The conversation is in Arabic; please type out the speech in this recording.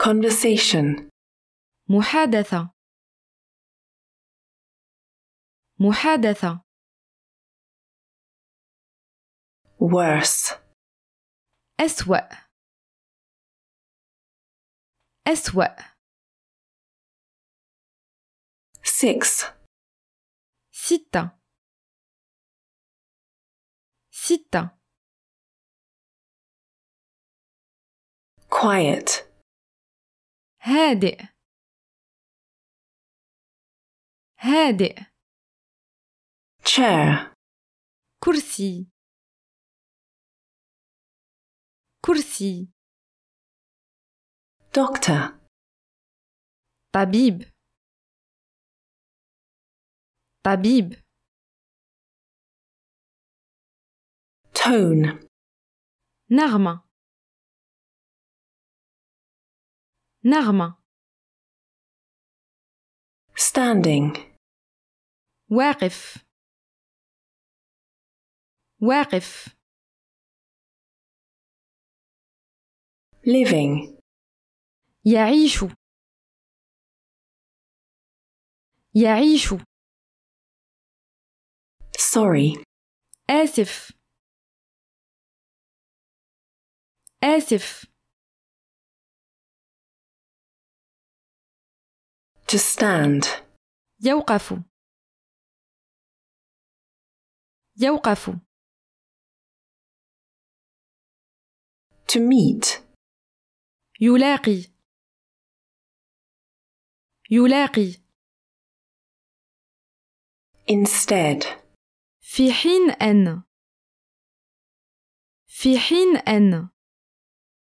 conversation, محادثة محادثة worse, أسوأ أسوأ 6 ستة ستة quiet, هادئ هادئ chair, كرسي كرسي doctor, طبيب طبيب tone, نغمة نغمة standing, واقف واقف living, يعيش يعيش sorry, آسف آسف to stand, يوقف يوقف to meet, يلاقي يلاقي instead, في حين أن